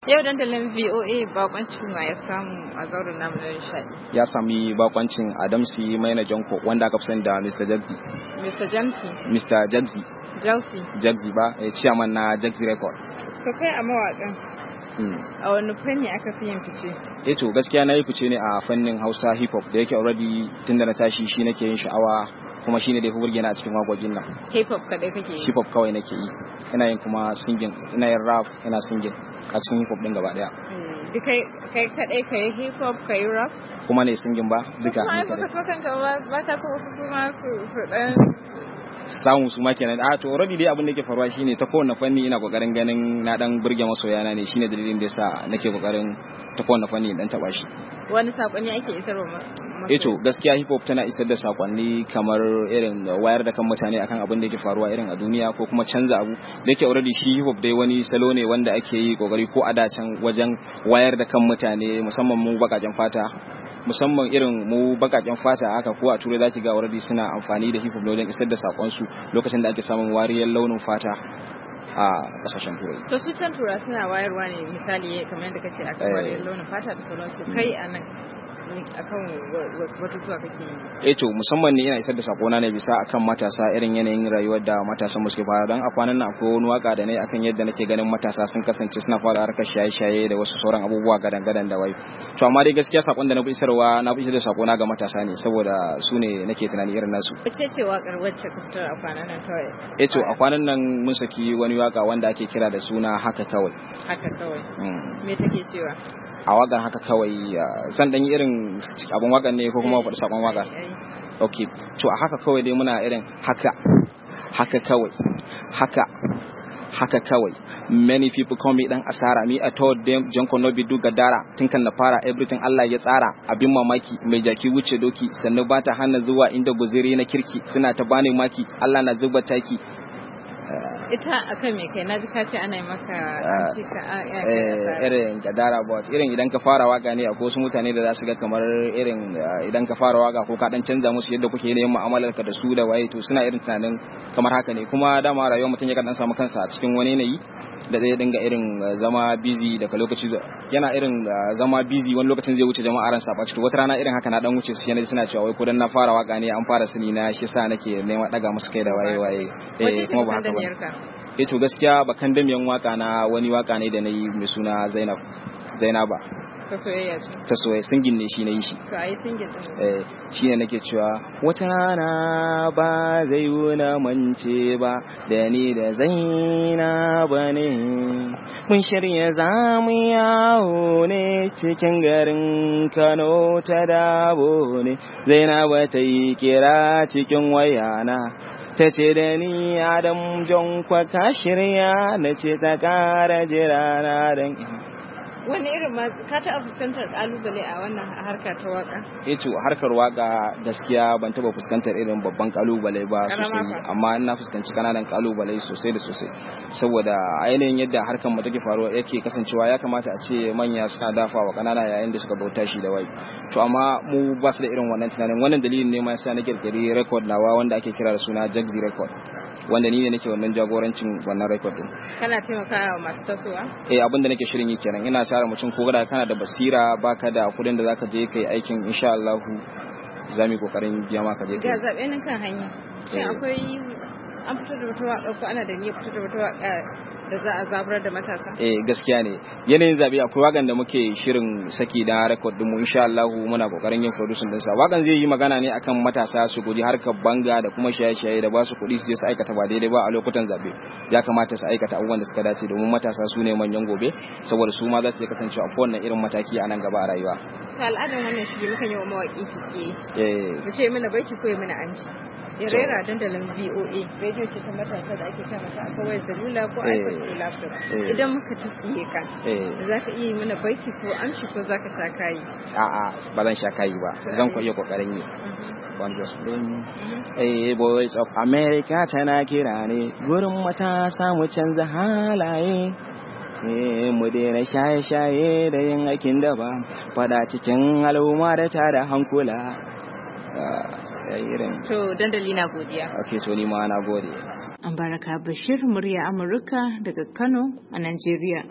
Yau dandalin VOA bakoncin wa ya samu a zauren namu na nishadi. Ya sami bakoncin Adamsi Maina Janko wanda aka fi sani da Mr. Jagzi. Mr. Jamsi. Mr. Jagzi. Jalsi. Jagzi ba, chairman na Jagzi Record. To kai a mawaƙan. A wani fanni aka fi yin fice? To gaskiya na yi fice ne a fannin Hausa hip hop da yake already tun da na tashi shi nake yin sha'awa kuma shine da ya fi burge na a cikin waƙoƙin nan. Hip hop kadai kake yi? Hip hop kawai nake yi. Ina yin kuma singing, ina yin rap, ina singing a cikin hip hop din gaba daya. Duk kai kadai kai hip hop kai rap? Kuma ne singing ba duka. Kuma baka so kanka ba ka so wasu su ma su dan samu su ma kenan. To already dai abin da yake faruwa shine ta kowane fanni ina kokarin ganin na dan burge masoyana ne, shine dalilin da yasa nake kokarin ta kowane fanni dan taba shi. Wani sakonni ake isarwa to gaskiya hip hop tana isar da sakonni kamar irin wayar da kan mutane akan abin da yake faruwa irin a duniya ko kuma canza abu da yake already shi hip hop dai wani salo ne wanda ake yi kokari ko a dacan wajen wayar da kan mutane musamman mu bakaken fata, musamman irin mu bakaken fata haka ko a turai zaki ga already suna amfani da hip hop wajen isar da sakon su lokacin da ake samun wariyar launin fata a kasashen turai. To su can tura suna wayarwa ne misali kamar yadda kace akan wariyar launin fata da sauransu, kai anan akan wasu batutuwa kake yi? To musamman ne ina isar da sakona ne bisa akan matasa, irin yanayin rayuwar da matasan suke fara. Dan a kwanan nan akwai wani waka da ne akan yadda nake ganin matasa sun kasance suna fara harkar shaye-shaye da wasu sauran abubuwa gadan-gadan da wai. To amma dai gaskiya sakon da na fi isarwa na fi isar da sakona ga matasa ne saboda su ne nake tunani irin nasu. Wace ce wakar wacce ka fitar a kwanan nan kawai? To a kwanan nan mun saki wani waka wanda ake kira da suna Haka Kawai. Haka Kawai. Me take cewa? A wakan Haka Kawai san dan irin abun wakan ne ko kuma faɗi sakon waka? Okay, to a haka kawai dai muna irin haka kawai, haka kawai. Many people call me dan asara, me I told them Janko no be do gadara. Tun kan na fara everything Allah ya tsara, abin mamaki mai jaki wuce doki, sannan ba ta hana zuwa inda guziri na kirki, suna ta bani maki, Allah na zuba taki. Ita akan me kai naji ka ce ana yi maka irin gadara ba irin idan ka fara waka ne akwai wasu mutane da za su ga kamar irin idan ka fara waka ko ka dan canza musu yadda kuke yin mu'amalar ka da su da waye, to suna irin tunanin kamar haka ne. Kuma dama rayuwar mutum ya dan samu kansa a cikin wani yanayi da zai dinga irin zama busy daga lokaci yana irin zama busy wani lokacin zai wuce jama'a ran saba. To wata rana irin haka na dan wuce su yana suna cewa wai ko dan na fara waka ne an fara sani na shi sa nake neman daga musu kai da waye kuma ba haka ba. To gaskiya bakan damiyan waka na wani waka ne da na yi mai suna Zainaba. Ta soyayya ce? Ta soyayya, singin ne shi na yi shi. To a yi singin ɗin. Shi ne nake cewa wata rana ba zai wuna mance ba da ni da Zainaba ne. Mun shirya za mu yawo ne cikin garin Kano ta Dabo ne. Zainaba ta yi kira cikin wayana. Ta ce da ni Adam Jonkwa ka shirya, na ce ta kara jira na dan. Wani irin ma ka taɓa fuskantar kalubale a wannan harkar ta waka? To harkar waka gaskiya ban taɓa fuskantar irin babban kalubale ba sosai, amma ina fuskanci kananan kalubale sosai da sosai saboda ainihin yadda harkar mu take faruwa yake kasancewa ya kamata a ce manya suna dafa wa kanana yayin da suka bauta shi da wai. To amma mu ba su da irin wannan tunanin. Wannan dalilin ne ma yasa na kirkiri record nawa wanda ake kira da suna Jagzi Record, wanda ni ne nake wannan jagorancin wannan record din. Kana taimakawa masu tasowa? Abinda nake shirin yi kenan. Ina tsara mutum ko da kana da basira baka da kudin da zaka je kai aikin, insha Allah zamu kokarin biya maka je. Ga zabe nan kan hanya. Shin akwai an fitar da wata waka ko ana da niyyar fitar da wata waka da za a zaburar da matasa? Gaskiya ne. Yanayin zabe akwai wakan da muke shirin saki da record din mu, insha Allah muna kokarin yin producing din sa. Wakan zai yi magana ne akan matasa su guji harkar banga da kuma shaye-shaye da ba su kuɗi su je su aikata ba daidai ba a lokutan zabe. Ya kamata su aikata abubuwan da suka dace domin matasa su ne manyan gobe, saboda su ma za su kasance a kowane irin mataki a nan gaba a rayuwa. To al'adar wannan shi mukan yi wa mawaki kike. Mu ce mana baiki ko mana anji. Ya rera dandalin VOA, radio ce ta matasa da ake kama ta a kawai salula ko iPad ko laptop. Idan muka tafiye ka, za ka iya mana baiti ko amshi ko za ka sha kayi? A'a, ba zan sha kayi ba, zan iya kokarin yi. Voice of America tana kira ne gurin matasa mu canza halaye. Mu daina shaye-shaye da yin aikin da ba, fada cikin al'umma da tada hankula. To dandali na godiya. Okay, so ni ma na gode. Baraka Bashir, murya Amurka daga Kano a Najeriya.